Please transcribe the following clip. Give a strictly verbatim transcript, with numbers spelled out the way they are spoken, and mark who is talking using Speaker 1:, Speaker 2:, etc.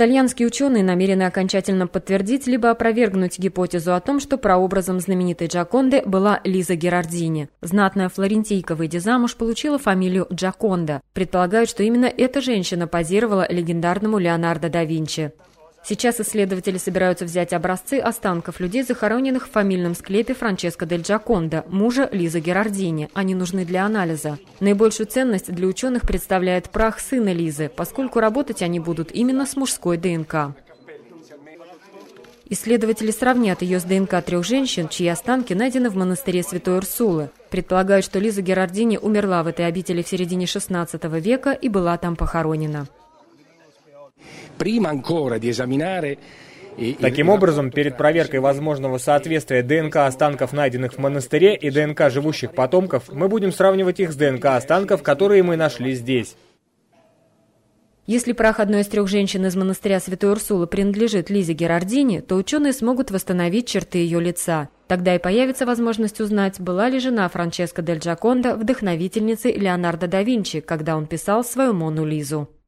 Speaker 1: Итальянские ученые намерены окончательно подтвердить либо опровергнуть гипотезу о том, что прообразом знаменитой Джаконды была Лиза Герардини. Знатная флорентийка, выйдя замуж, получила фамилию Джаконда. Предполагают, что именно эта женщина позировала легендарному Леонардо да Винчи. Сейчас исследователи собираются взять образцы останков людей, захороненных в фамильном склепе Франческо дель Джаконда, мужа Лизы Герардини. Они нужны для анализа. Наибольшую ценность для ученых представляет прах сына Лизы, поскольку работать они будут именно с мужской ДНК. Исследователи сравнят ее с ДНК трех женщин, чьи останки найдены в монастыре Святой Урсулы. Предполагают, что Лиза Герардини умерла в этой обители в середине шестнадцатого века и была там похоронена.
Speaker 2: Таким образом, перед проверкой возможного соответствия ДНК останков, найденных в монастыре, и ДНК живущих потомков, мы будем сравнивать их с ДНК останков, которые мы нашли здесь.
Speaker 1: Если прах одной из трех женщин из монастыря Святой Урсулы принадлежит Лизе Герардини, то ученые смогут восстановить черты ее лица. Тогда и появится возможность узнать, была ли жена Франческо дель Джаконда вдохновительницей Леонардо да Винчи, когда он писал свою Мону Лизу.